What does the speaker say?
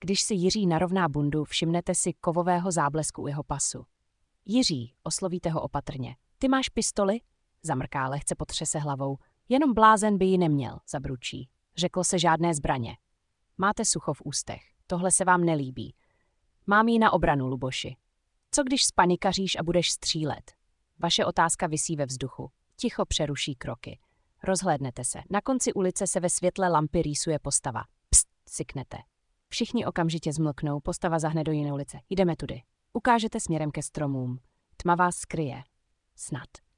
Když si Jiří narovná bundu, všimnete si kovového záblesku u jeho pasu. Jiří, oslovíte ho opatrně. Ty máš pistoli? Zamrká, lehce potřese hlavou. Jenom blázen by ji neměl, zabručí. Řeklo se žádné zbraně. Máte sucho v ústech. Tohle se vám nelíbí. Mám ji na obranu, Luboši. Co když spanikaříš a budeš střílet? Vaše otázka visí ve vzduchu. Ticho přeruší kroky. Rozhlédnete se. Na konci ulice se ve světle lampy rýsuje postava. Pst, syknete. Všichni okamžitě zmlknou, postava zahne do jiné ulice. Jdeme tudy. Ukážete směrem ke stromům. Tma vás skryje. Snad.